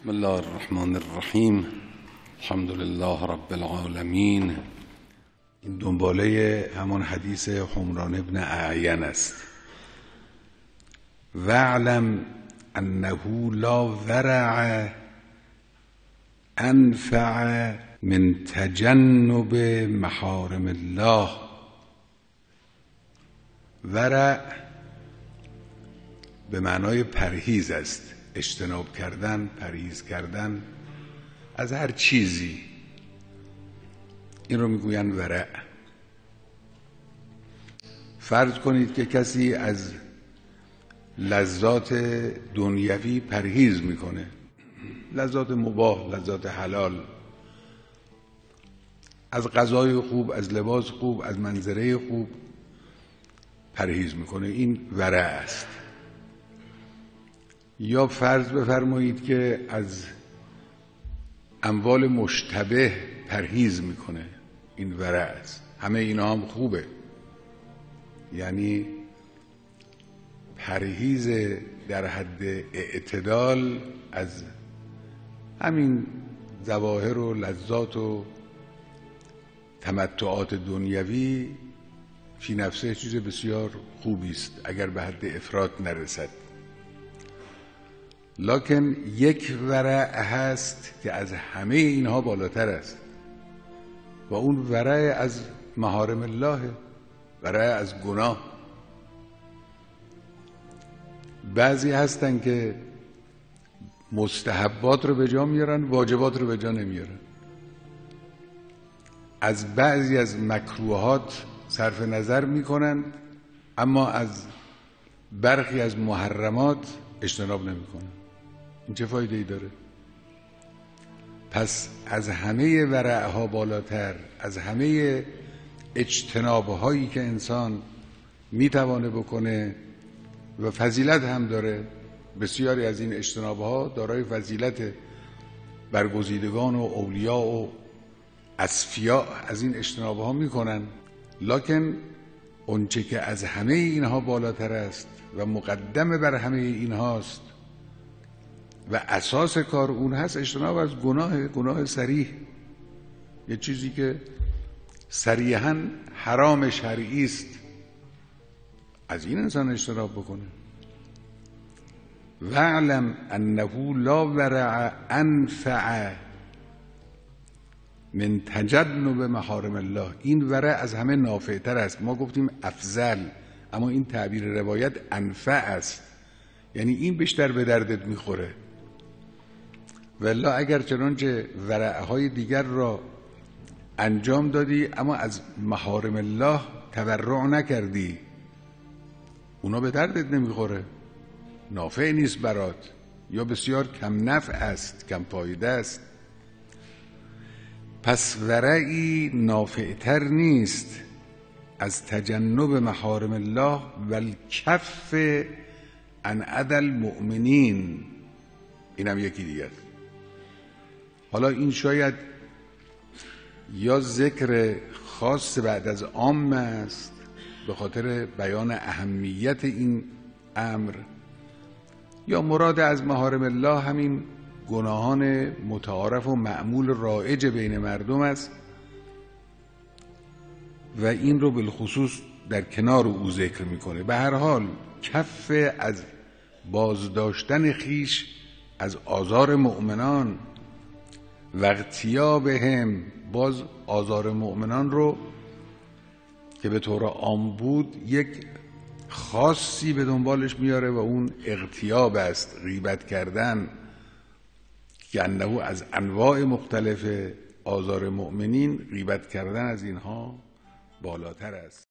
بسم الله الرحمن الرحیم. الحمد لله رب العالمین. این دنباله همان حدیث حمران ابن اعین است. واعلم انه لا ورع انفع من تجنب محارم الله. ورع به معنای پرهیز است، اجتناب کردن، پرهیز کردن از هر چیزی. این رو میگویند ورع. فرض کنید که کسی از لذات دنیوی پرهیز میکنه، لذات مباح، لذات حلال، از غذای خوب، از لباس خوب، از منظره خوب پرهیز میکنه. این ورع است. یا فرض بفرمایید که از اموال مشتبه پرهیز میکنه. این ورع است. همه اینا هم خوبه، یعنی پرهیز در حد اعتدال از همین ظواهر و لذات و تمتعات دنیوی فی نفسه چیز بسیار خوبی است اگر به حد افراط نرسد. لکن یک ورع هست که از همه اینها بالاتر است و اون ورع از محارم الله، ورع از گناه. بعضی هستن که مستحبات رو به جا میارن، واجبات رو به جا نمیارن. از بعضی از مکروهات صرف نظر میکنن اما از برخی از محرمات اجتناب نمیکنن. این چه فایده ای داره؟ پس از همه ورعها بالاتر، از همه اجتنابهایی که انسان میتوانه بکنه و فضیلت هم داره، بسیاری از این اجتنابها دارای فضیلت، برگزیدگان و اولیاء و اصفیاء از این اجتنابها میکنن. لکن اونچه که از همه اینها بالاتر است و مقدم بر همه اینهاست و اساس کار اون هست اجتناب از گناه صریح، یه چیزی که صریحاً حرام شرعی است، از این انسان اجتناب بکنه. واعلم انه لا ورع انفع من تجنب محارم الله. این ورع از همه نافعتر است. ما گفتیم افضل، اما این تعبیر روایت انفع است، یعنی این بیشتر به دردت میخوره. والله اگر چنانچه ورعهای دیگر را انجام دادی اما از محارم الله تورع نکردی، اونا به دردت نمیخوره، نافع نیست برات، یا بسیار کم نفع است، کم فایده است. پس ورعی نافعتر نیست از تجنب محارم الله و الکف عن اذی المؤمنین. اینم یکی دیگه. حالا این شاید یا ذکر خاص بعد از عام است به خاطر بیان اهمیت این امر، یا مراد از محارم الله همین گناهان متعارف و معمول رایج بین مردم است و این رو بالخصوص در کنار او ذکر میکنه. به هر حال کف از بازداشتن خیش از آزار مؤمنان و اغتیابهم، باز آزار مؤمنان رو که به طور عام بود یک خاصی به دنبالش میاره و اون اغتیاب است، غیبت کردن، که انه از انواع مختلف آزار مؤمنین غیبت کردن از اینها بالاتر است.